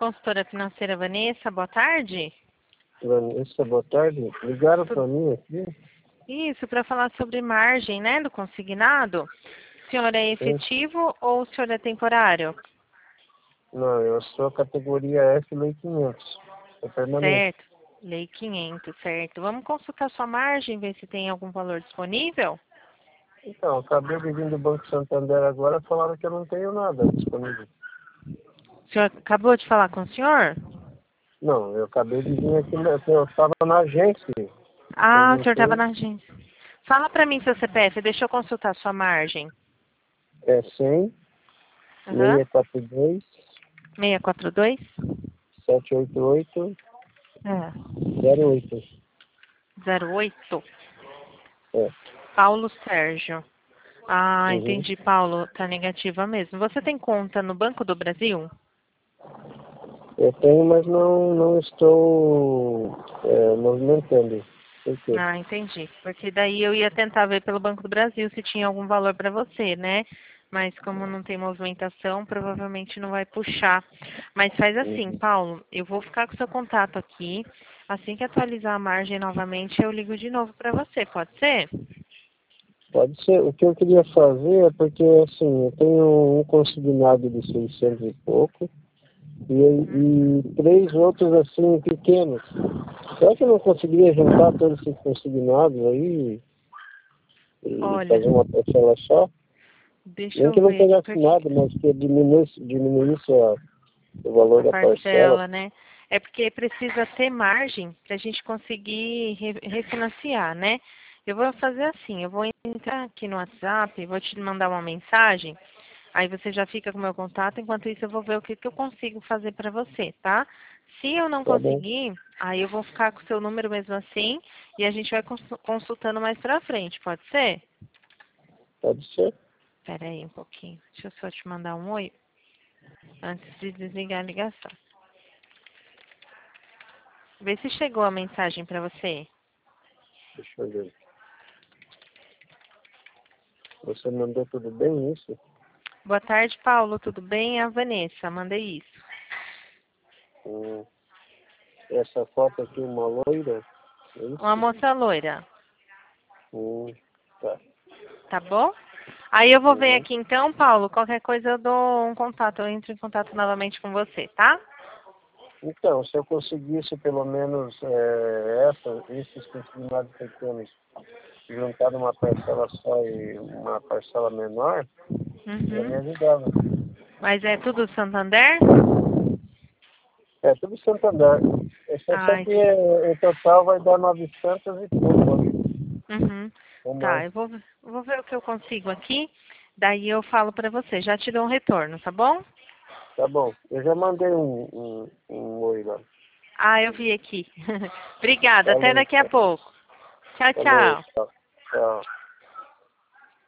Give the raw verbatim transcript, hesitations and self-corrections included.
Consultora financeira Vanessa, boa tarde. Vanessa, boa tarde. Ligaram Tudo... para mim aqui? Isso, para falar sobre margem, né, do consignado. O senhor é Sim. efetivo ou o senhor é temporário? Não, eu sou categoria F, lei quinhentos. É permanente. Certo, lei quinhentos, certo. Vamos consultar sua margem, ver se tem algum valor disponível? Então, acabei de vir do Banco Santander agora, falaram que eu não tenho nada disponível. O senhor acabou de falar com o senhor? Não, eu acabei de vir aqui, na- eu estava na agência. Ah, o senhor estava Perguntei, na agência. Fala para mim seu C P F, deixa eu consultar sua margem. é cem, Aham. seiscentos e quarenta e dois, seiscentos e quarenta e dois? setecentos e oitenta e oito, É. zero oito. zero oito. É. Paulo Sérgio. Ah, Uhum. entendi, Paulo. Tá negativa mesmo. Você tem conta no Banco do Brasil? Eu tenho, mas não, não estou é, movimentando. Por quê? Ah, entendi. Porque daí eu ia tentar ver pelo Banco do Brasil se tinha algum valor para você, né? Mas como não tem movimentação, provavelmente não vai puxar. Mas faz assim, Uhum. Paulo, eu vou ficar com seu contato aqui. Assim que atualizar a margem novamente, eu ligo de novo para você, pode ser? Pode ser. O que eu queria fazer é porque, assim, eu tenho um consignado de seiscentos e pouco e, e três outros, assim, pequenos. Será que eu não conseguiria juntar todos esses consignados aí e Olha, fazer uma parcela só? deixa Nem eu que não ver aqui, pegasse porque nada, mas que diminuísse, diminuísse a, o valor a da parcela. parcela, né? É porque precisa ter margem para a gente conseguir re- refinanciar, né? Eu vou fazer assim, eu vou entrar aqui no WhatsApp, vou te mandar uma mensagem, aí você já fica com o meu contato, enquanto isso eu vou ver o que, que eu consigo fazer para você, tá? Se eu não Tá bom? conseguir, aí eu vou ficar com o seu número mesmo assim e a gente vai cons- consultando mais pra frente, pode ser? Pode ser? Espera aí um pouquinho, deixa eu só te mandar um oi antes de desligar a ligação. Vê se chegou a mensagem para você. Deixa eu ver. Você mandou tudo bem isso? Boa tarde, Paulo. Tudo bem? É a Vanessa. Mandei isso. Hum, essa foto aqui, uma loira, é Uma isso? moça loira. Hum, tá. Tá bom? Aí eu vou ver Uhum. aqui então, Paulo. Qualquer coisa eu dou um contato. Eu entro em contato novamente com você, tá? Então, se eu conseguisse pelo menos é, essa, esses consignados pequenos juntar numa parcela só e uma parcela menor, já me Uhum. ajudava. Mas é tudo Santander? É, tudo Santander. Eu só sei Ah, que entendi. é, em total vai dar novecentos e pouco, acho, Uhum. ou Tá, mais. eu vou, vou ver o que eu consigo aqui. Daí eu falo pra você. Já te dou um retorno, tá bom? Tá bom. Eu já mandei um, um, um oi lá. Ah, eu vi aqui. Obrigada. Até Falou, daqui a então. pouco. Tchau, Falou, tchau. tchau. Tchau.